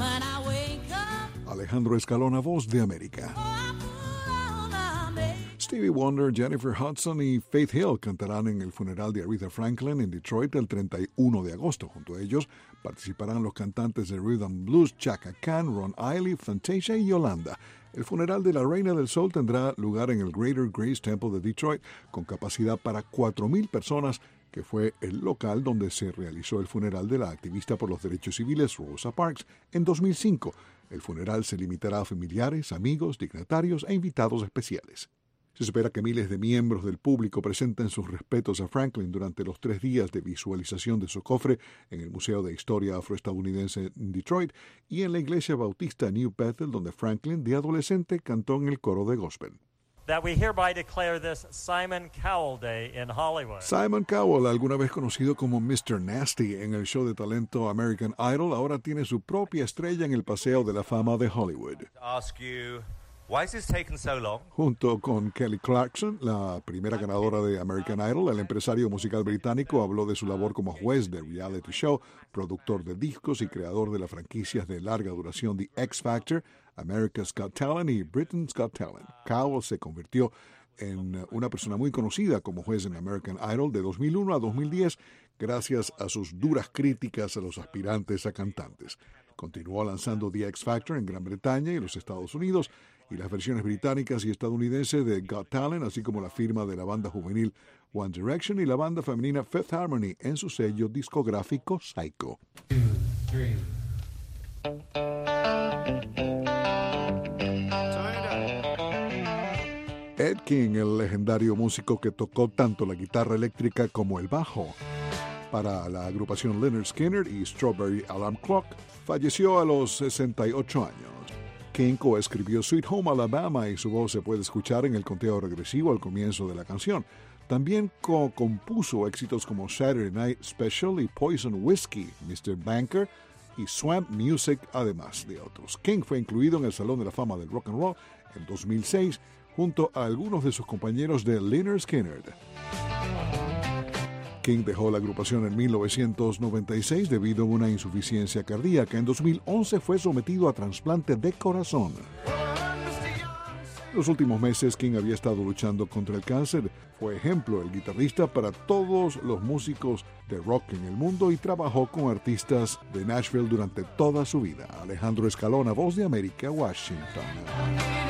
Alejandro Escalona, Voz de América. Stevie Wonder, Jennifer Hudson y Faith Hill cantarán en el funeral de Aretha Franklin en Detroit el 31 de agosto. Junto a ellos participarán los cantantes de Rhythm and Blues Chaka Khan, Ron Isley, Fantasia y Yolanda. El funeral de la Reina del Sol tendrá lugar en el Greater Grace Temple de Detroit con capacidad para 4,000 personas, que fue el local donde se realizó el funeral de la activista por los derechos civiles Rosa Parks en 2005. El funeral se limitará a familiares, amigos, dignatarios e invitados especiales. Se espera que miles de miembros del público presenten sus respetos a Franklin durante los 3 días de visualización de su cofre en el Museo de Historia Afroestadounidense en Detroit y en la Iglesia Bautista New Bethel, donde Franklin, de adolescente, cantó en el coro de gospel. That we hereby declare this Simon Cowell Day in Hollywood. Simon Cowell, alguna vez conocido como Mr. Nasty en el show de talento American Idol, ahora tiene su propia estrella en el Paseo de la Fama de Hollywood. Why is this taking so long? Junto con Kelly Clarkson, la primera ganadora de American Idol, el empresario musical británico habló de su labor como juez de reality show, productor de discos y creador de las franquicias de larga duración The X Factor, America's Got Talent y Britain's Got Talent. Cowell se convirtió en una persona muy conocida como juez en American Idol de 2001 a 2010 gracias a sus duras críticas a los aspirantes a cantantes. Continuó lanzando The X Factor en Gran Bretaña y los Estados Unidos y las versiones británicas y estadounidenses de Got Talent, así como la firma de la banda juvenil One Direction y la banda femenina Fifth Harmony en su sello discográfico Psycho. 2, 3. Ed King, el legendario músico que tocó tanto la guitarra eléctrica como el bajo para la agrupación Lynyrd Skynyrd y Strawberry Alarm Clock, falleció a los 68 años. King coescribió Sweet Home Alabama y su voz se puede escuchar en el conteo regresivo al comienzo de la canción. También compuso éxitos como Saturday Night Special y Poison Whiskey, Mr. Banker y Swamp Music, además de otros. King fue incluido en el Salón de la Fama del Rock and Roll en 2006 junto a algunos de sus compañeros de Lynyrd Skynyrd. King dejó la agrupación en 1996 debido a una insuficiencia cardíaca. En 2011 fue sometido a trasplante de corazón. En los últimos meses, King había estado luchando contra el cáncer. Fue ejemplo, el guitarrista para todos los músicos de rock en el mundo y trabajó con artistas de Nashville durante toda su vida. Alejandro Escalona, Voz de América, Washington.